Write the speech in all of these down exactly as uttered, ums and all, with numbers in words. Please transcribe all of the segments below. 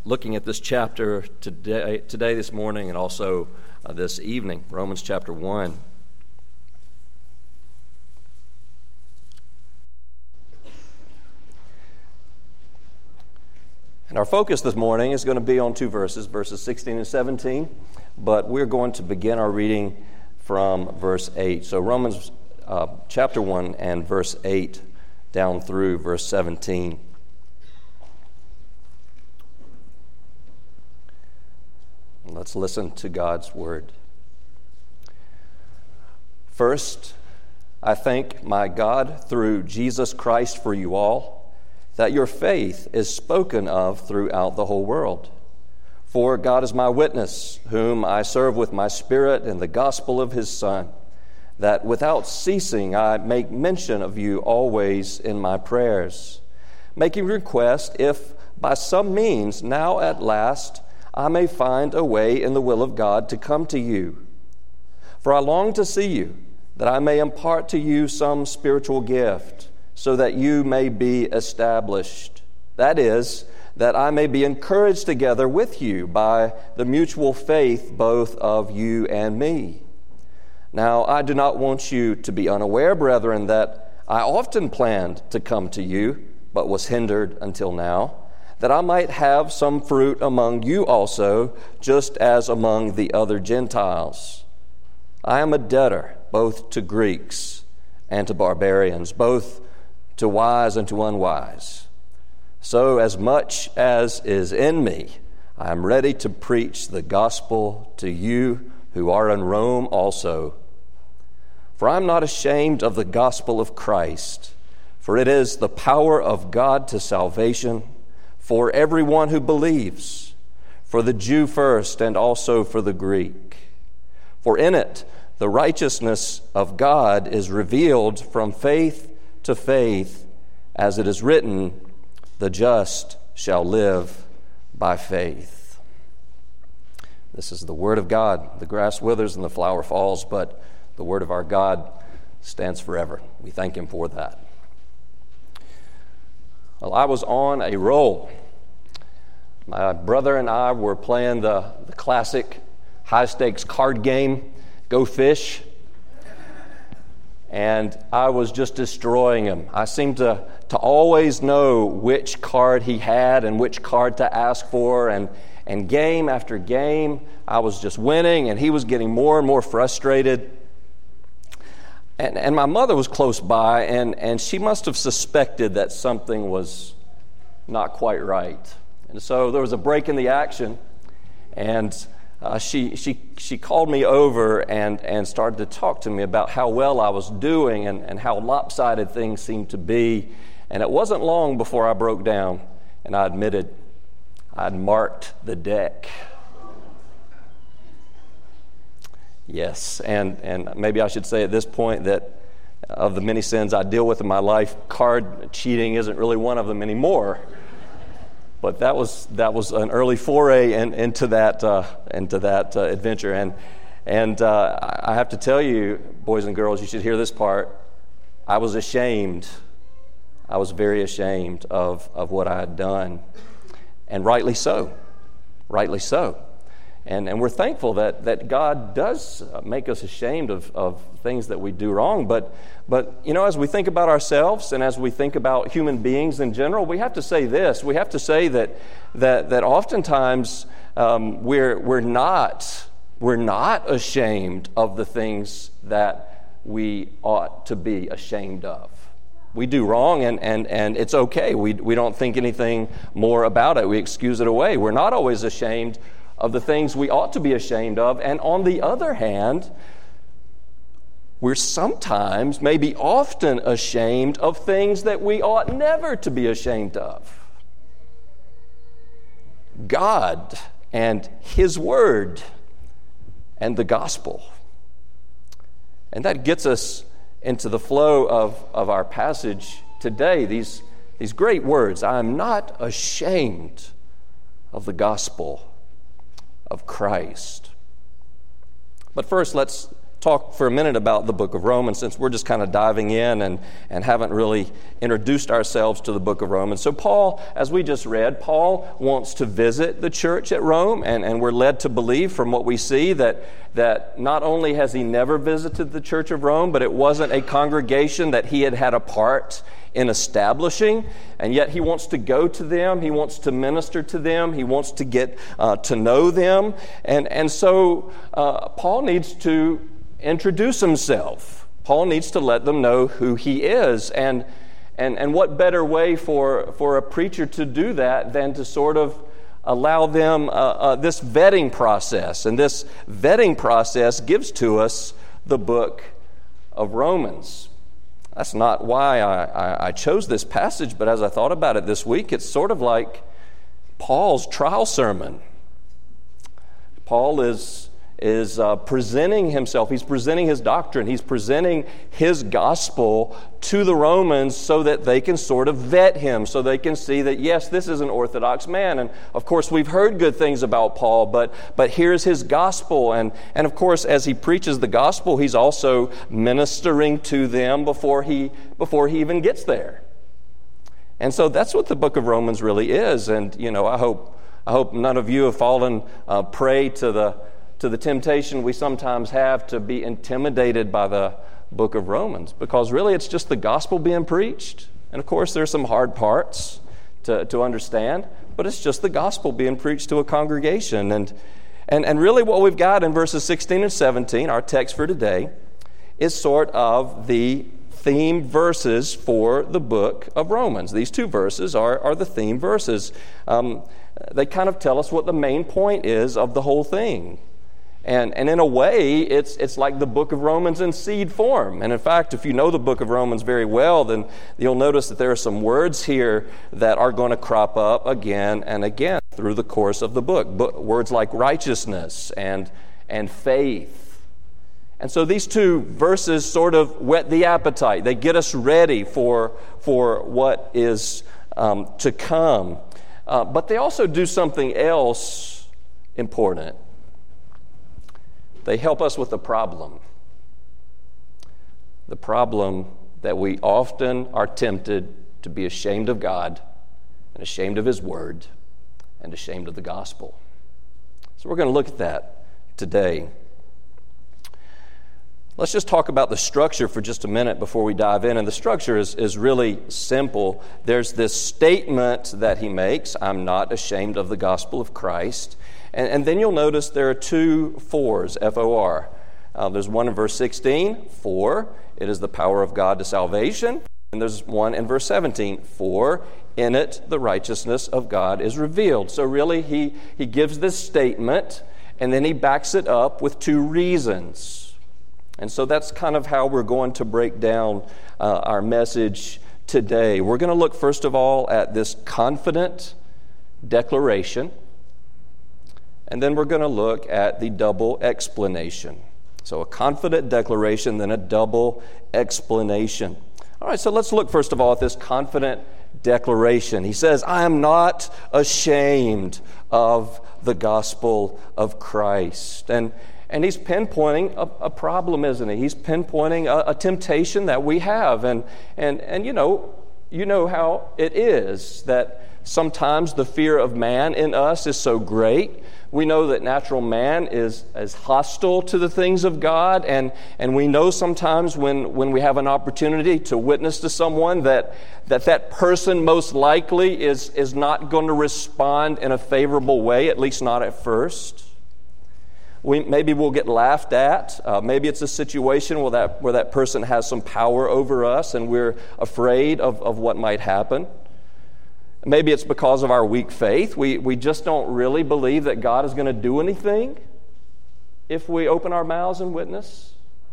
looking at this chapter today, today this morning, and also uh, this evening, Romans chapter one. And our focus this morning is going to be on two verses, verses sixteen and seventeen, but we're going to begin our reading from verse eight. So Romans uh, chapter one and verse eight down through verse seventeen. Let's listen to God's word. First, I thank my God through Jesus Christ for you all, that your faith is spoken of throughout the whole world. For God is my witness, whom I serve with my spirit in the gospel of his Son, that without ceasing I make mention of you always in my prayers, making request if by some means now at last I may find a way in the will of God to come to you. For I long to see you, that I may impart to you some spiritual gift, so that you may be established. That is, that I may be encouraged together with you by the mutual faith both of you and me. Now, I do not want you to be unaware, brethren, that I often planned to come to you, but was hindered until now, that I might have some fruit among you also, just as among the other Gentiles. I am a debtor both to Greeks and to barbarians, both to wise and to unwise. So as much as is in me, I am ready to preach the gospel to you who are in Rome also. For I am not ashamed of the gospel of Christ, for it is the power of God to salvation for everyone who believes, for the Jew first and also for the Greek. For in it the righteousness of God is revealed from faith to faith, as it is written, the just shall live by faith. This is the word of God. The grass withers and the flower falls, but the word of our God stands forever. We thank him for that. Well, I was on a roll. My brother and I were playing the, the classic high-stakes card game, Go Fish, and I was just destroying him. I seemed to, to always know which card he had and which card to ask for, and, and game after game, I was just winning, and he was getting more and more frustrated. And, and my mother was close by, and, and she must have suspected that something was not quite right. And so there was a break in the action, and uh, she she she called me over and, and started to talk to me about how well I was doing and, and how lopsided things seemed to be. And it wasn't long before I broke down, and I admitted I'd marked the deck. Yes, and, and maybe I should say at this point that of the many sins I deal with in my life, card cheating isn't really one of them anymore. But that was that was an early foray in, into that uh, into that uh, adventure, and and uh, I have to tell you, boys and girls, you should hear this part. I was ashamed. I was very ashamed of of what I had done, and rightly so, rightly so. And and we're thankful that, that God does make us ashamed of, of things that we do wrong. But, but, you know, as we think about ourselves and as we think about human beings in general, we have to say this. We have to say that that that oftentimes um, we're we're not we're not ashamed of the things that we ought to be ashamed of. We do wrong, and, and, and it's okay. We we don't think anything more about it. We excuse it away. We're not always ashamed of the things we ought to be ashamed of. And on the other hand, we're sometimes, maybe often, ashamed of things that we ought never to be ashamed of. God and His Word and the gospel. And that gets us into the flow of, of our passage today, these, these great words. I am not ashamed of the gospel of Christ. But first, let's talk for a minute about the book of Romans, since we're just kind of diving in and, and haven't really introduced ourselves to the book of Romans. So Paul, as we just read, Paul wants to visit the church at Rome, and, and we're led to believe from what we see that, that not only has he never visited the church of Rome, but it wasn't a congregation that he had had a part in establishing, and yet he wants to go to them, he wants to minister to them, he wants to get uh, to know them, and, and so uh, Paul needs to introduce himself. Paul needs to let them know who he is, and and and what better way for for a preacher to do that than to sort of allow them uh, uh, this vetting process, and this vetting process gives to us the book of Romans. That's not why I, I, I chose this passage, but as I thought about it this week, it's sort of like Paul's trial sermon. Paul is is uh, presenting himself, he's presenting his doctrine, he's presenting his gospel to the Romans so that they can sort of vet him, so they can see that, yes, this is an orthodox man. And of course, we've heard good things about Paul, but but here's his gospel. And, and of course, as he preaches the gospel, he's also ministering to them before he before he even gets there. And so that's what the book of Romans really is. And, you know, I hope I hope none of you have fallen uh, prey to the to the temptation we sometimes have to be intimidated by the book of Romans, because really it's just the gospel being preached. And of course there's some hard parts to, to understand, but it's just the gospel being preached to a congregation. And, and, and really what we've got in verses sixteen and seventeen, our text for today, is sort of the theme verses for the book of Romans. These two verses are, are the theme verses. Um, they kind of tell us what the main point is of the whole thing. And and in a way, it's it's like the book of Romans in seed form. And in fact, if you know the book of Romans very well, then you'll notice that there are some words here that are going to crop up again and again through the course of the book. Bo- words like righteousness and and faith. And so these two verses sort of whet the appetite. They get us ready for, for what is um, to come. Uh, but they also do something else important. They help us with the problem. The problem that we often are tempted to be ashamed of God and ashamed of His Word and ashamed of the gospel. So we're going to look at that today. Let's just talk about the structure for just a minute before we dive in. And the structure is, is really simple. There's this statement that he makes, I'm not ashamed of the gospel of Christ. And, and then you'll notice there are two fours, F O R. Uh, there's one in verse sixteen, for it is the power of God to salvation. And there's one in verse seventeen, for in it the righteousness of God is revealed. So really he, he gives this statement, and then he backs it up with two reasons. And so that's kind of how we're going to break down uh, our message today. We're going to look first of all at this confident declaration, and then we're going to look at the double explanation. So a confident declaration, then a double explanation. All right, so let's look first of all at this confident declaration. He says, I am not ashamed of the gospel of Christ. And And he's pinpointing a, a problem, isn't he? He's pinpointing a, a temptation that we have. And, and, and you know, you know how it is that sometimes the fear of man in us is so great. We know that natural man is, is hostile to the things of God. And, and we know sometimes when, when we have an opportunity to witness to someone that that, that person most likely is, is not going to respond in a favorable way, at least not at first. We, maybe we'll get laughed at. Uh, maybe it's a situation where that, where that person has some power over us and we're afraid of, of what might happen. Maybe it's because of our weak faith. We, we just don't really believe that God is going to do anything if we open our mouths and witness.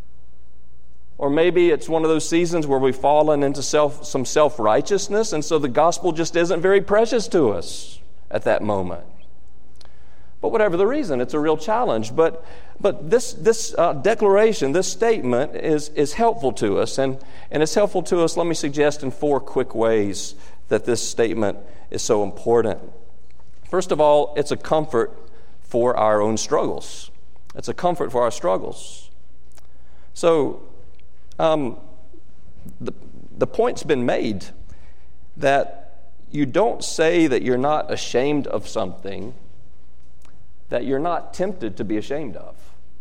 Or maybe it's one of those seasons where we've fallen into self, some self-righteousness, and so the gospel just isn't very precious to us at that moment. But whatever the reason, it's a real challenge. But but this this uh, declaration, this statement is, is helpful to us. And, and it's helpful to us, let me suggest, in four quick ways that this statement is so important. First of all, it's a comfort for our own struggles. It's a comfort for our struggles. So um, the, the point's been made that you don't say that you're not ashamed of something that you're not tempted to be ashamed of.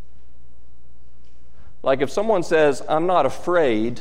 Like if someone says, I'm not afraid,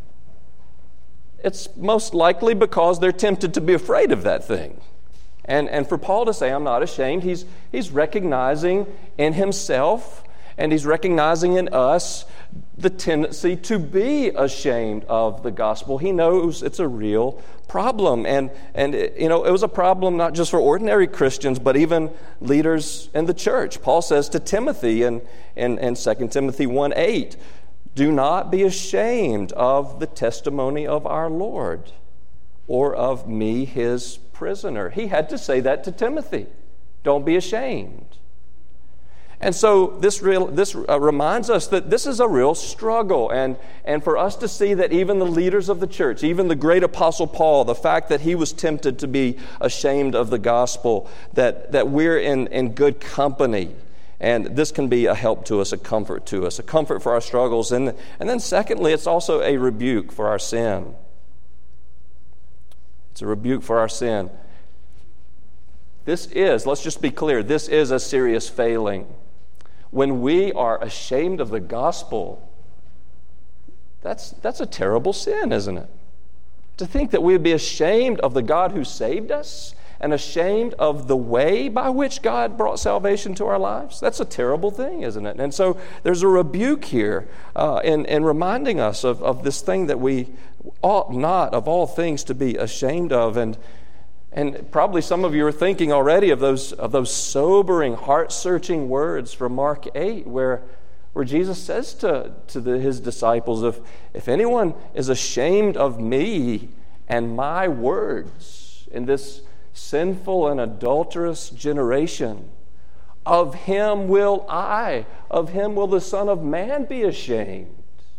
it's most likely because they're tempted to be afraid of that thing. And, and for Paul to say, I'm not ashamed, he's, he's recognizing in himself and he's recognizing in us the tendency to be ashamed of the gospel. He knows it's a real problem. And, and it, you know, it was a problem not just for ordinary Christians, but even leaders in the church. Paul says to Timothy in, in, in Second Timothy one eight, do not be ashamed of the testimony of our Lord or of me, his prisoner. He had to say that to Timothy. Don't be ashamed. And so this real, this uh, reminds us that this is a real struggle. And, and for us to see that even the leaders of the church, even the great apostle Paul, the fact that he was tempted to be ashamed of the gospel, that, that we're in, in good company. And this can be a help to us, a comfort to us, a comfort for our struggles. And, and then secondly, it's also a rebuke for our sin. It's a rebuke for our sin. This is, let's just be clear, this is a serious failing. When we are ashamed of the gospel, that's, that's a terrible sin, isn't it? To think that we would be ashamed of the God who saved us and ashamed of the way by which God brought salvation to our lives, that's a terrible thing, isn't it? And so there's a rebuke here uh, in, in reminding us of, of this thing that we ought not, of all things, to be ashamed of. And And probably some of you are thinking already of those of those sobering, heart-searching words from Mark eight, where, where Jesus says to, to the, his disciples, if, if anyone is ashamed of me and my words in this sinful and adulterous generation, of him will I, of him will the Son of Man be ashamed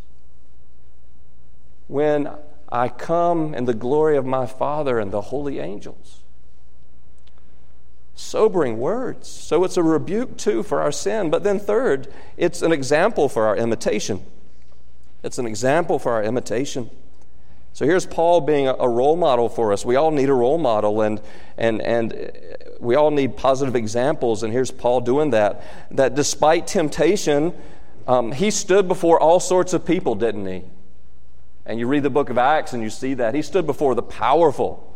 when I come in the glory of my Father and the holy angels. Sobering words. So it's a rebuke, too, for our sin. But then third, it's an example for our imitation. It's an example for our imitation. So here's Paul being a role model for us. We all need a role model, and and and we all need positive examples, and here's Paul doing that. That despite temptation, um, he stood before all sorts of people, didn't he? And you read the book of Acts and you see that. He stood before the powerful.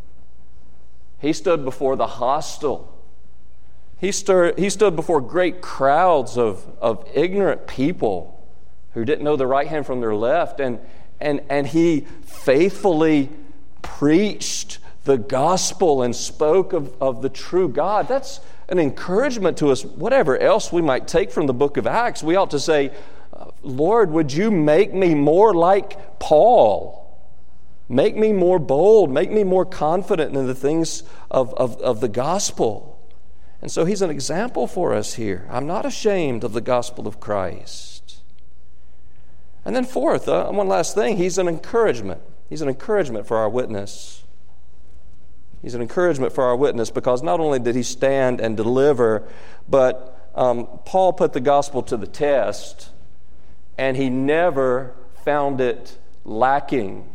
He stood before the hostile. He stood, he stood before great crowds of, of ignorant people who didn't know the right hand from their left. And, and, and he faithfully preached the gospel and spoke of, of the true God. That's an encouragement to us. Whatever else we might take from the book of Acts, we ought to say, Lord, would you make me more like Paul? Make me more bold. Make me more confident in the things of, of, of the gospel. And so he's an example for us here. I'm not ashamed of the gospel of Christ. And then fourth, uh, one last thing, he's an encouragement. He's an encouragement for our witness. He's an encouragement for our witness because not only did he stand and deliver, but um, Paul put the gospel to the test, and he never found it lacking.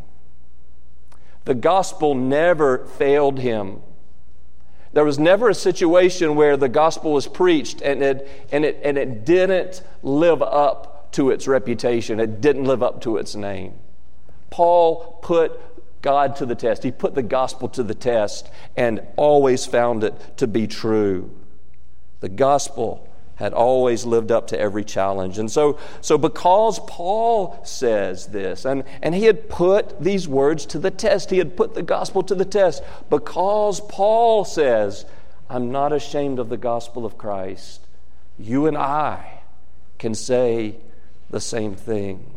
The gospel never failed him. There was never a situation where the gospel was preached and it, and it, and it didn't live up to its reputation. It didn't live up to its name. Paul put God to the test. He put the gospel to the test and always found it to be true. The gospel had always lived up to every challenge. And so, so because Paul says this, and, and he had put these words to the test, he had put the gospel to the test, because Paul says, I'm not ashamed of the gospel of Christ, you and I can say the same thing.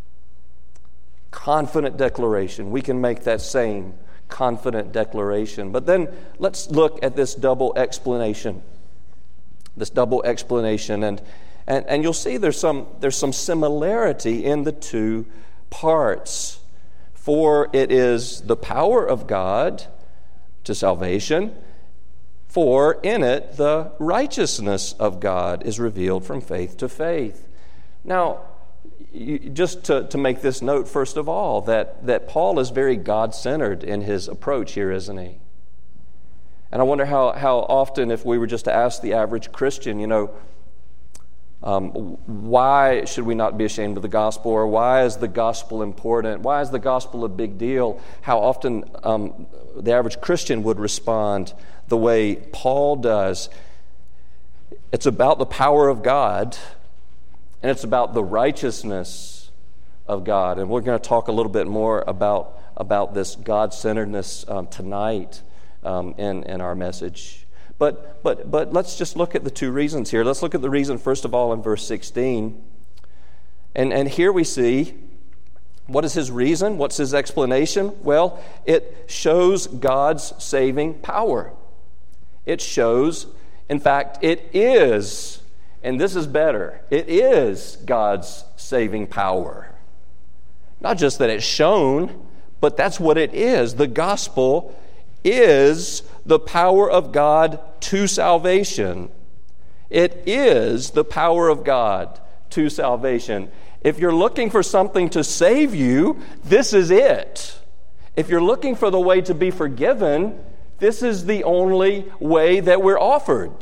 Confident declaration. We can make that same confident declaration. But then let's look at this double explanation. This double explanation, and, and and you'll see there's some there's some similarity in the two parts. For it is the power of God to salvation, for in it the righteousness of God is revealed from faith to faith. Now, you, just to, to make this note, first of all, that, that Paul is very God-centered in his approach here, isn't he? And I wonder how, how often, if we were just to ask the average Christian, you know, um, why should we not be ashamed of the gospel? Or why is the gospel important? Why is the gospel a big deal? How often um, the average Christian would respond the way Paul does. It's about the power of God, and it's about the righteousness of God. And we're going to talk a little bit more about, about this God-centeredness um, tonight. Um, in, in our message. But, but, but let's just look at the two reasons here. Let's look at the reason, first of all, in verse sixteen. And, and here we see, what is his reason? What's his explanation? Well, it shows God's saving power. It shows, in fact, it is, and this is better, it is God's saving power. Not just that it's shown, but that's what it is. The gospel is the power of God to salvation. It is the power of God to salvation. If you're looking for something to save you, this is it. If you're looking for the way to be forgiven, this is the only way that we're offered.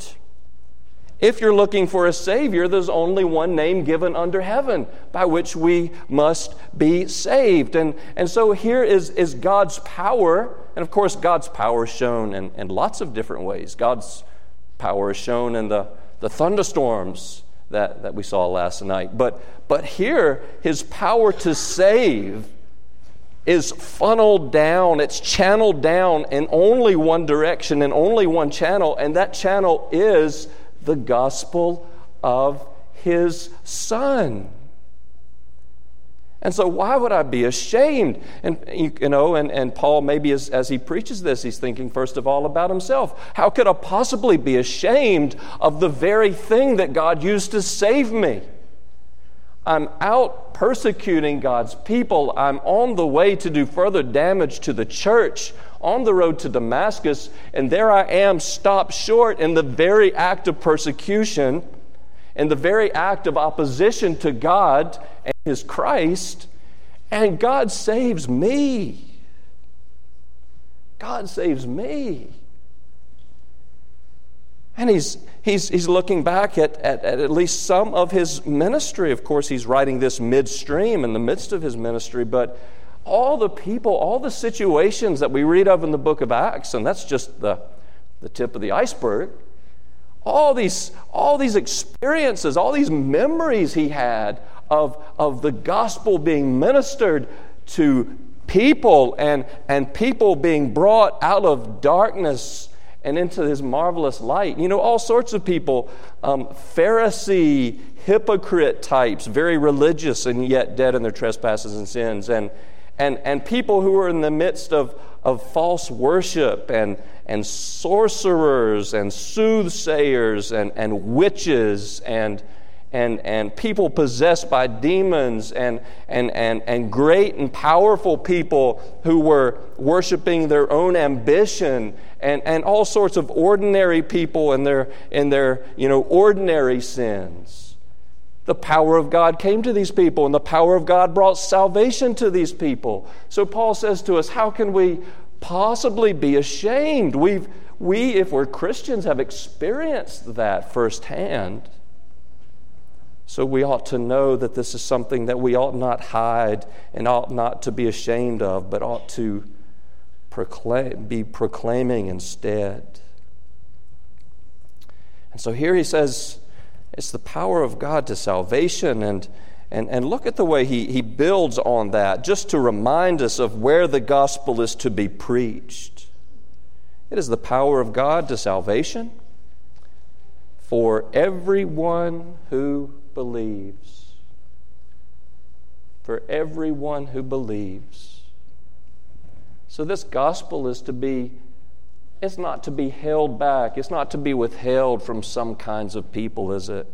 If you're looking for a Savior, there's only one name given under heaven by which we must be saved. And, and so here is, is God's power. And of course, God's power is shown in, in lots of different ways. God's power is shown in the, the thunderstorms that, that we saw last night. But, but here, his power to save is funneled down, it's channeled down in only one direction, in only one channel, and that channel is the gospel of his Son. And so why would I be ashamed? And you, you know, and, and Paul, maybe as, as he preaches this, he's thinking first of all about himself. How could I possibly be ashamed of the very thing that God used to save me? I'm out persecuting God's people. I'm on the way to do further damage to the church, on the road to Damascus, and there I am stopped short in the very act of persecution, in the very act of opposition to God and His Christ, and God saves me. God saves me. And he's he's he's looking back at, at, at at least some of his ministry. Of course, he's writing this midstream in the midst of his ministry, but all the people, all the situations that we read of in the book of Acts, and that's just the, the tip of the iceberg, all these, all these experiences, all these memories he had of, of the gospel being ministered to people and, and people being brought out of darkness and into his marvelous light. You know, all sorts of people, um, Pharisee, hypocrite types, very religious and yet dead in their trespasses and sins, and and and people who were in the midst of, of false worship, and and sorcerers and soothsayers and, and witches and and and people possessed by demons, and and and and great and powerful people who were worshiping their own ambition, and, and all sorts of ordinary people in their in their you know ordinary sins. The power of God came to these people, and the power of God brought salvation to these people. So Paul says to us, how can we possibly be ashamed? We've we, if we're Christians, have experienced that firsthand. So we ought to know that this is something that we ought not hide and ought not to be ashamed of, but ought to proclaim, be proclaiming instead. And so here he says it's the power of God to salvation, and and, and look at the way he, he builds on that, just to remind us of where the gospel is to be preached. It is the power of God to salvation for everyone who believes. For everyone who believes. So this gospel is to be, it's not to be held back. It's not to be withheld from some kinds of people, is it?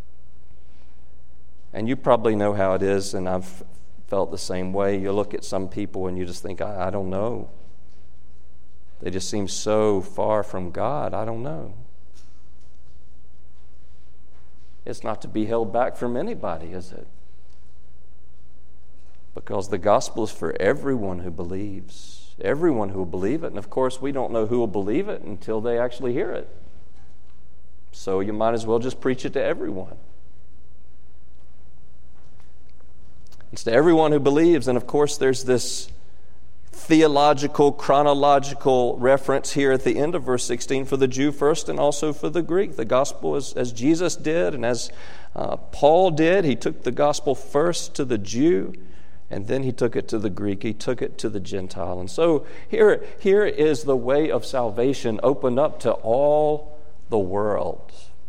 And you probably know how it is, and I've felt the same way. You look at some people and you just think, I, I don't know. They just seem so far from God. I don't know. It's not to be held back from anybody, is it? Because the gospel is for everyone who believes. Everyone who will believe it. And of course, we don't know who will believe it until they actually hear it. So you might as well just preach it to everyone. It's to everyone who believes. And of course, there's this theological, chronological reference here at the end of verse sixteen for the Jew first and also for the Greek. The gospel is as Jesus did and as uh, Paul did. He took the gospel first to the Jew and then he took it to the Greek. He took it to the Gentile. And so here, here is the way of salvation opened up to all the world.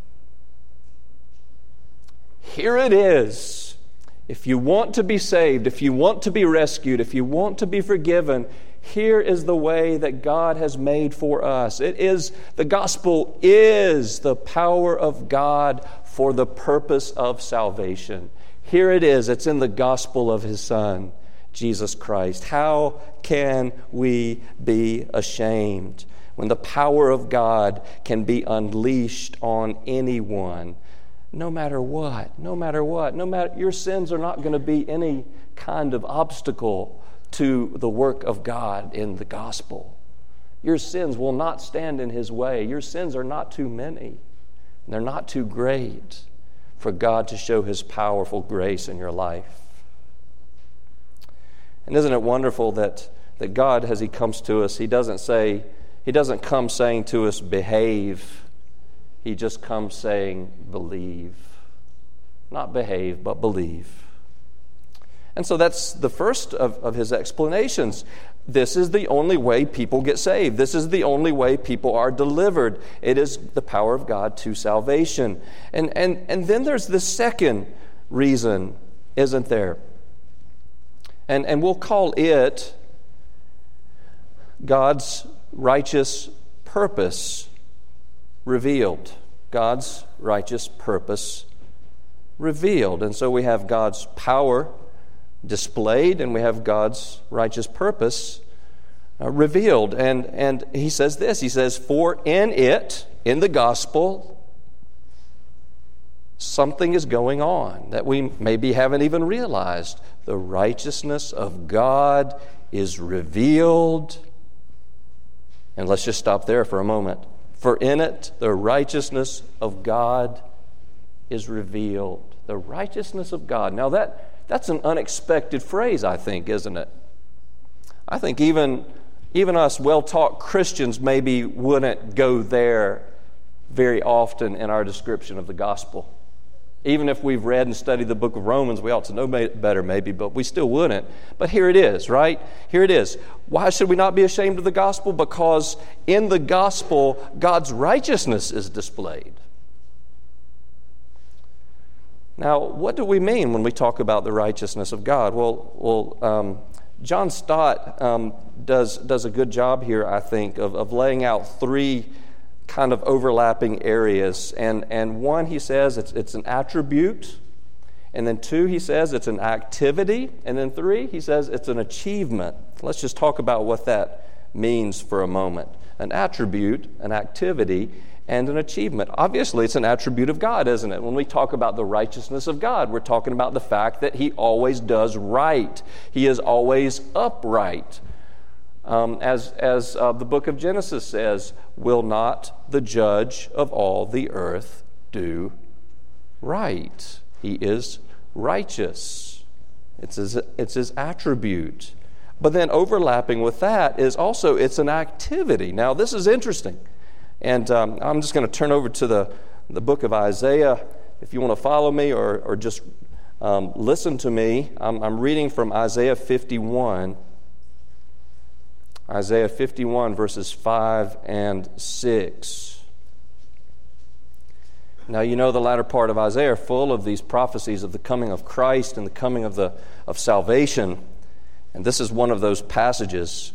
Here it is. If you want to be saved, if you want to be rescued, if you want to be forgiven, here is the way that God has made for us. It is, the gospel is the power of God for the purpose of salvation. Here it is. It's in the gospel of His Son, Jesus Christ. How can we be ashamed when the power of God can be unleashed on anyone? No matter what, no matter what, no matter, your sins are not going to be any kind of obstacle to the work of God in the gospel. Your sins will not stand in His way. Your sins are not too many. They're not too great for God to show His powerful grace in your life. And isn't it wonderful that, that God, as He comes to us, He doesn't say, He doesn't come saying to us, behave. He just comes saying, believe. Not behave, but believe. And so that's the first of, of his explanations. This is the only way people get saved. This is the only way people are delivered. It is the power of God to salvation. And, and, and then there's the second reason, isn't there? And, and we'll call it God's righteous purpose revealed. God's righteous purpose revealed. And so we have God's power displayed and we have God's righteous purpose uh, revealed. And, and he says this, he says, for in it, in the gospel, something is going on that we maybe haven't even realized. The righteousness of God is revealed. And let's just stop there for a moment. For in it, the righteousness of God is revealed. The righteousness of God. Now that, that's an unexpected phrase, I think, isn't it? I think even, even us well-taught Christians maybe wouldn't go there very often in our description of the gospel. Even if we've read and studied the book of Romans, we ought to know better maybe, but we still wouldn't. But here it is, right? Here it is. Why should we not be ashamed of the gospel? Because in the gospel, God's righteousness is displayed. Now, what do we mean when we talk about the righteousness of God? Well, well, um, John Stott um, does does a good job here, I think, of, of laying out three kind of overlapping areas. And, and one, he says, it's, it's an attribute. And then two, he says, it's an activity. And then three, he says, it's an achievement. Let's just talk about what that means for a moment. An attribute, an activity, and an achievement. Obviously, it's an attribute of God, isn't it? When we talk about the righteousness of God, we're talking about the fact that He always does right. He is always upright. Um, as as uh, the book of Genesis says, will not the judge of all the earth do right? He is righteous. It's his, it's his attribute. But then overlapping with that is also it's an activity. Now, this is interesting. And um, I'm just going to turn over to the, the book of Isaiah. If you want to follow me or, or just um, listen to me, I'm, I'm reading from Isaiah fifty-one. Isaiah fifty-one, verses five and six. Now, you know the latter part of Isaiah are full of these prophecies of the coming of Christ and the coming of the of salvation. And this is one of those passages.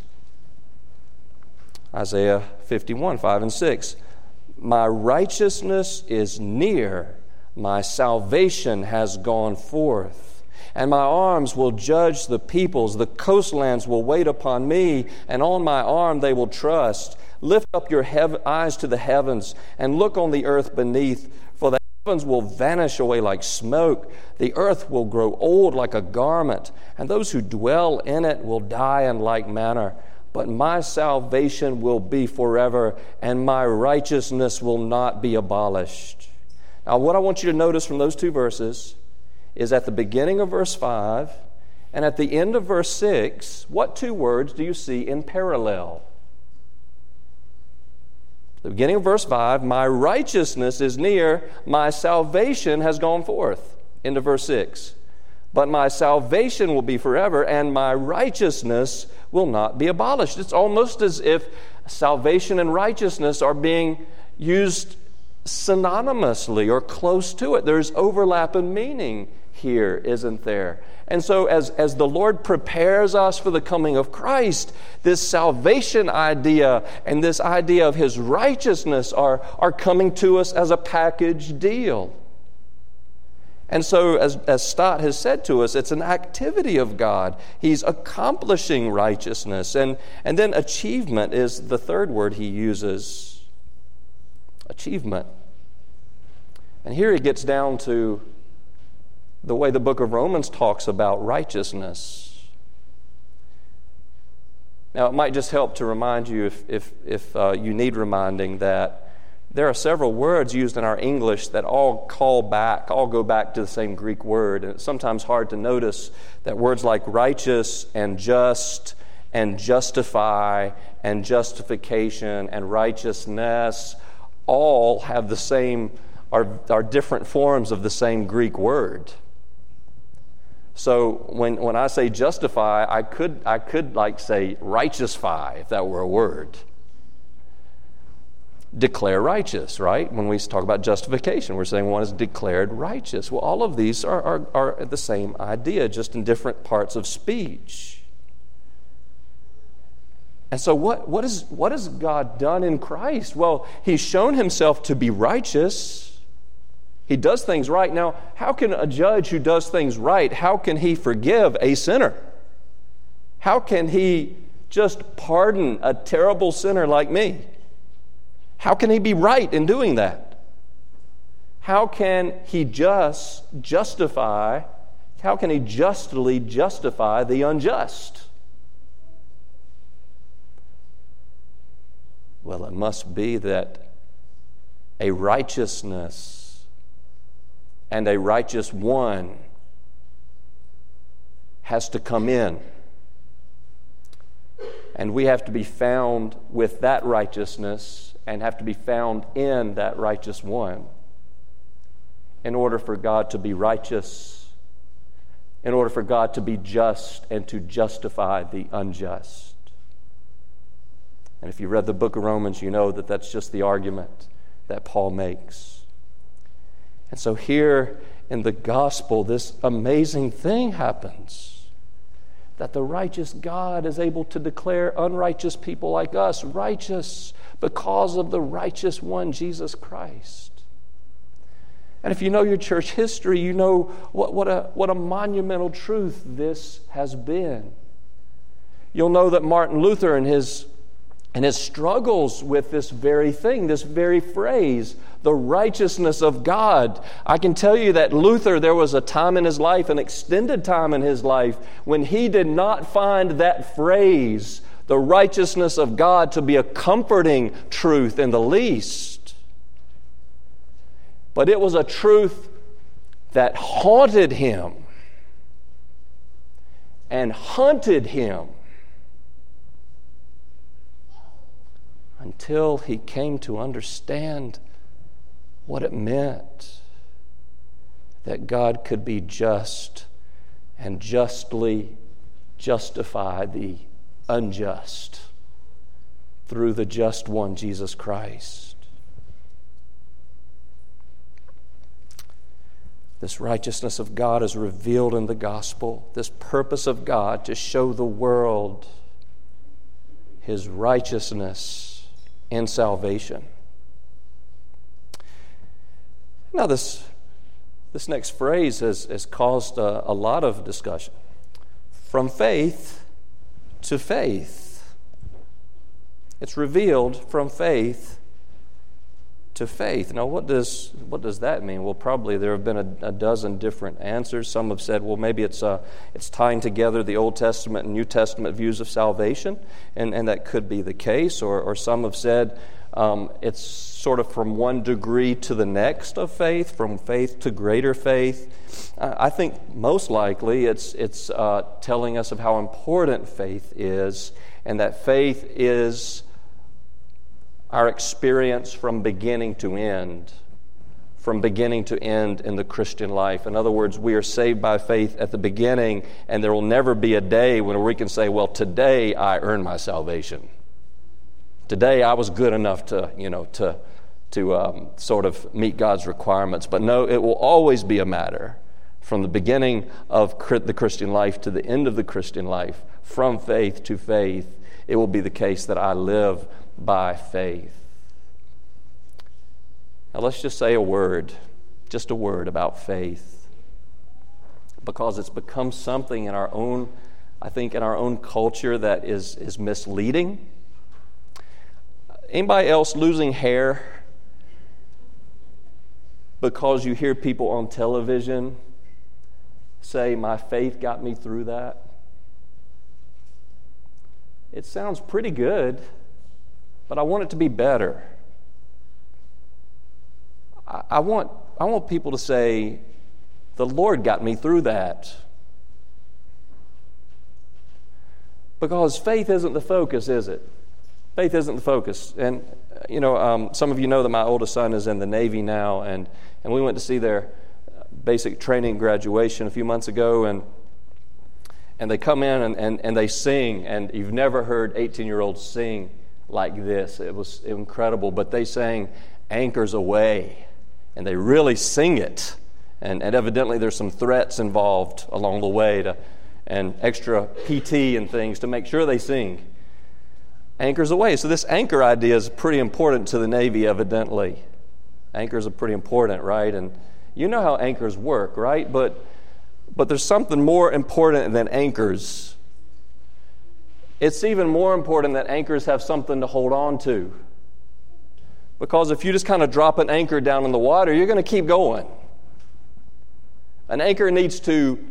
Isaiah fifty-one, five and six. My righteousness is near, my salvation has gone forth. And my arms will judge the peoples. The coastlands will wait upon me, and on my arm they will trust. Lift up your hev- eyes to the heavens, and look on the earth beneath, for the heavens will vanish away like smoke. The earth will grow old like a garment, and those who dwell in it will die in like manner. But my salvation will be forever, and my righteousness will not be abolished. Now, what I want you to notice from those two verses is at the beginning of verse five and at the end of verse six, what two words do you see in parallel? The beginning of verse five, my righteousness is near, my salvation has gone forth. Into verse six, but my salvation will be forever, and my righteousness will not be abolished. It's almost as if salvation and righteousness are being used synonymously or close to it. There's overlap in meaning here, isn't there? And so as, as the Lord prepares us for the coming of Christ, this salvation idea and this idea of His righteousness are, are coming to us as a package deal. And so, as, as Stott has said to us, it's an activity of God. He's accomplishing righteousness. And, and then achievement is the third word he uses. Achievement. And here he gets down to the way the book of Romans talks about righteousness. Now, it might just help to remind you, if, if, if uh, you need reminding, that there are several words used in our English that all call back, all go back to the same Greek word. And it's sometimes hard to notice that words like righteous and just and justify and justification and righteousness all have the same, are, are different forms of the same Greek word. So when, when I say justify, I could I could like say righteousify if that were a word. Declare righteous, right? When we talk about justification, we're saying one is declared righteous. Well, all of these are, are, are the same idea, just in different parts of speech. And so what, what, is, what has God done in Christ? Well, He's shown Himself to be righteous. He does things right. Now, how can a judge who does things right, how can he forgive a sinner? How can he just pardon a terrible sinner like me? How can he be right in doing that? How can he just justify, how can he justly justify the unjust? Well, it must be that a righteousness and a righteous one has to come in. And we have to be found with that righteousness and have to be found in that righteous one in order for God to be righteous, in order for God to be just and to justify the unjust. And if you read the book of Romans, you know that that's just the argument that Paul makes. And so here in the gospel, this amazing thing happens, that the righteous God is able to declare unrighteous people like us righteous because of the righteous one, Jesus Christ. And if you know your church history, you know what, what, a, what a monumental truth this has been. You'll know that Martin Luther and his And his struggles with this very thing, this very phrase, the righteousness of God. I can tell you that Luther, there was a time in his life, an extended time in his life, when he did not find that phrase, the righteousness of God, to be a comforting truth in the least. But it was a truth that haunted him and hunted him until he came to understand what it meant that God could be just and justly justify the unjust through the just one, Jesus Christ. This righteousness of God is revealed in the gospel, this purpose of God to show the world His righteousness in salvation. Now, this, this next phrase has, has caused a, a lot of discussion. From faith to faith. It's revealed from faith to to faith. Now, what does what does that mean? Well, probably there have been a, a dozen different answers. Some have said, well, maybe it's uh, it's tying together the Old Testament and New Testament views of salvation, and, and that could be the case. Or, or some have said um, it's sort of from one degree to the next of faith, from faith to greater faith. Uh, I think most likely it's it's uh, telling us of how important faith is, and that faith is our experience from beginning to end, from beginning to end in the Christian life. In other words, we are saved by faith at the beginning, and there will never be a day when we can say, well, today I earned my salvation. Today I was good enough to, you know, to, to um, sort of meet God's requirements. But no, it will always be a matter from the beginning of the Christian life to the end of the Christian life, from faith to faith. It will be the case that I live by faith. Now let's just say a word, just a word about faith, because it's become something in our own, I think in our own culture that is, is misleading. Anybody else losing hair because you hear people on television say, my faith got me through that? It sounds pretty good, but I want it to be better. I, I want I want people to say, the Lord got me through that. Because faith isn't the focus, is it? Faith isn't the focus. And, you know, um, some of you know that my oldest son is in the Navy now, and, and we went to see their basic training graduation a few months ago, and and they come in and, and, and they sing, and you've never heard eighteen-year-olds sing like this. It was incredible, but they sang Anchors Aweigh, and they really sing it. And, and evidently there's some threats involved along the way to, and extra P T and things to make sure they sing Anchors Aweigh. So this anchor idea is pretty important to the Navy, evidently. Anchors are pretty important, right? And you know how anchors work, right? But but there's something more important than anchors. It's even more important that anchors have something to hold on to. Because if you just kind of drop an anchor down in the water, you're going to keep going. An anchor needs to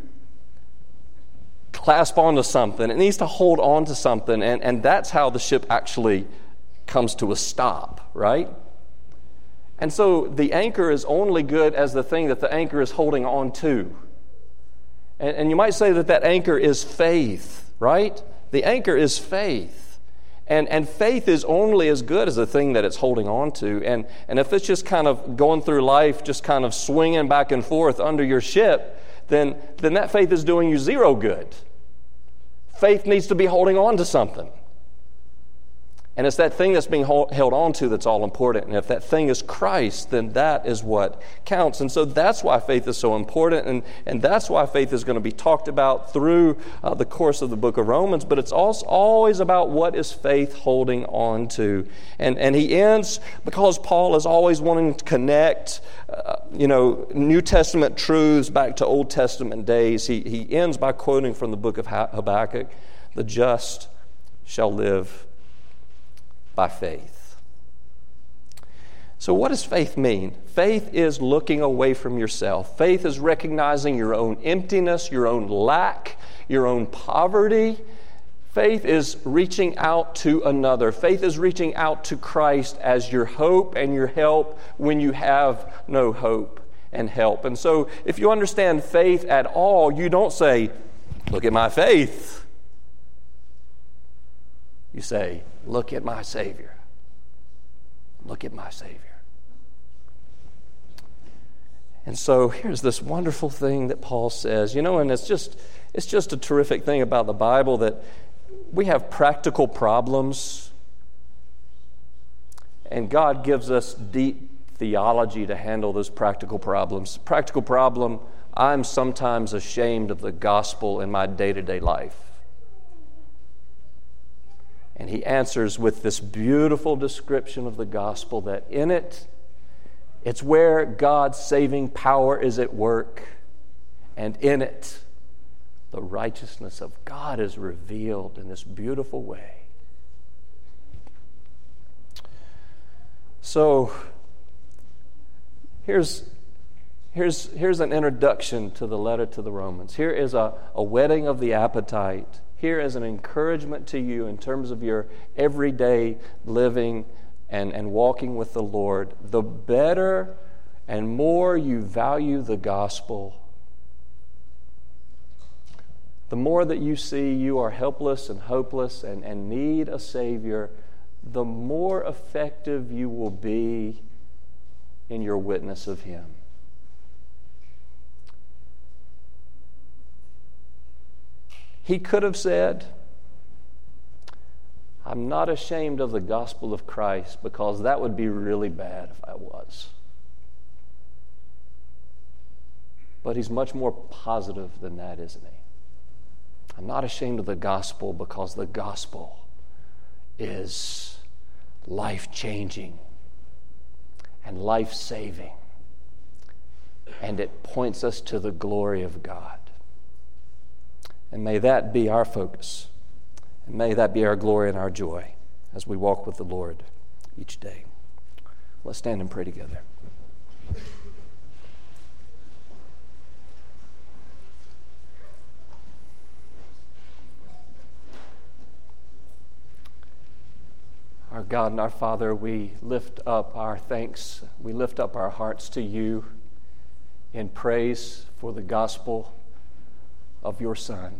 clasp onto something. It needs to hold on to something. And, and that's how the ship actually comes to a stop, right? And so the anchor is only good as the thing that the anchor is holding on to. And, and you might say that that anchor is faith, right? The anchor is faith. And, and faith is only as good as the thing that it's holding on to. And, and if it's just kind of going through life, just kind of swinging back and forth under your ship, then, then that faith is doing you zero good. Faith needs to be holding on to something. And it's that thing that's being hold, held on to that's all important. And if that thing is Christ, then that is what counts. And so that's why faith is so important. And, and that's why faith is going to be talked about through uh, the course of the book of Romans. But it's also always about what is faith holding on to. And, and he ends, because Paul is always wanting to connect, uh, you know, New Testament truths back to Old Testament days. He, he ends by quoting from the book of Habakkuk, "The just shall live by faith." So what does faith mean? Faith is looking away from yourself. Faith is recognizing your own emptiness, your own lack, your own poverty. Faith is reaching out to another. Faith is reaching out to Christ as your hope and your help when you have no hope and help. And so if you understand faith at all, you don't say, "Look at my faith." You say, "Look at my Savior. Look at my Savior." And so here's this wonderful thing that Paul says, you know, and it's just it's just a terrific thing about the Bible that we have practical problems, and God gives us deep theology to handle those practical problems. Practical problem, I'm sometimes ashamed of the gospel in my day-to-day life. And he answers with this beautiful description of the gospel that in it, it's where God's saving power is at work. And in it, the righteousness of God is revealed in this beautiful way. So, here's, here's, here's an introduction to the letter to the Romans. Here is a, a whetting of the appetite. Here is an encouragement to you in terms of your everyday living and, and walking with the Lord. The better and more you value the gospel, the more that you see you are helpless and hopeless and, and need a Savior, the more effective you will be in your witness of Him. He could have said, I'm not ashamed of the gospel of Christ, because that would be really bad if I was. But He's much more positive than that, isn't He? I'm not ashamed of the gospel because the gospel is life-changing and life-saving, and it points us to the glory of God. And may that be our focus, and may that be our glory and our joy as we walk with the Lord each day. Let's stand and pray together. Our God and our Father, we lift up our thanks, we lift up our hearts to you in praise for the gospel of your Son.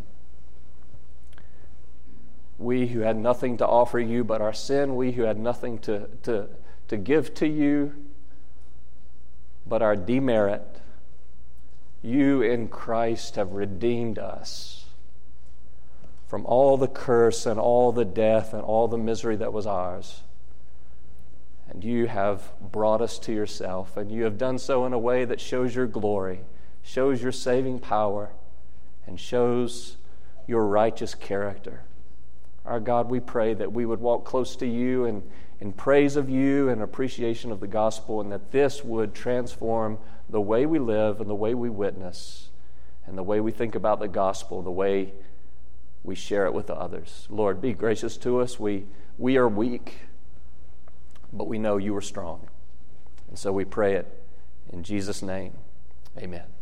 We who had nothing to offer you but our sin, we who had nothing to, to, to give to you but our demerit, you in Christ have redeemed us from all the curse and all the death and all the misery that was ours. And you have brought us to yourself, and you have done so in a way that shows your glory, shows your saving power, and shows your righteous character. Our God, we pray that we would walk close to you in, in praise of you and appreciation of the gospel, and that this would transform the way we live and the way we witness and the way we think about the gospel, the way we share it with others. Lord, be gracious to us. We, we are weak, but we know you are strong. And so we pray it in Jesus' name. Amen.